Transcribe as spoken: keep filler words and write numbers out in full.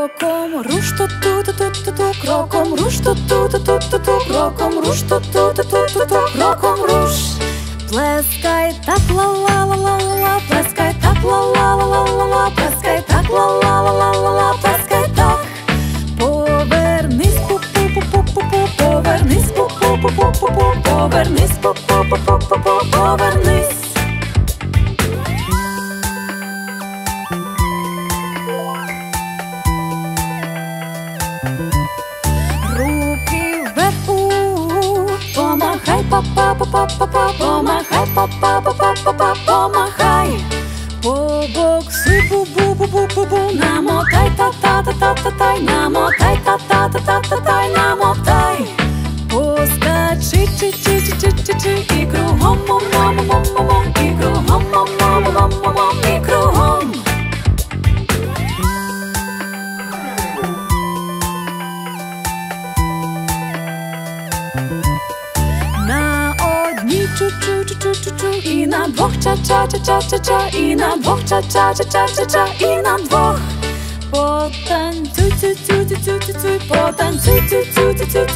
Кроком руш ту ту ту ту ту ту кроком руш ту ту ту ту ту ту кроком руш ту ту ту ту ту ту кроком руш. Плескай так ла ла ла ла ла ла, плескай так ла ла ла ла ла ла, плескай так ла ла ла ла ла ла, плескай так. Повернись пу пу пу пу пу пу, повернись пу пу пу пу пу пу, повернись пу пу пу пу пу пу, повернись. Помахай, па-па-па-па-па, помахай, па-па-па-па-па, помахай. Побоксуй, бу-бу-бу-бу-бу-бу, намотай, та-та-та-та-та-тай, намотай, та-та-та-та-та-тай, намотай. Поскачи, чи-чи-чи-чи-чи-чи, і кругом, мом-мом-мом-мом-мом, і кругом, мом-мом-мом-мом-мом, і кругом. Чу-чу-чу-чу-чу-чу, і на двох ча-ча-ча-ча-ча-ча, і на двох ча-ча-ча-ча-ча-ча, і на двох. Потанцюй, цю-цю-цю-цю-цю, потанцюй, цю-цю-цю-цю-цю,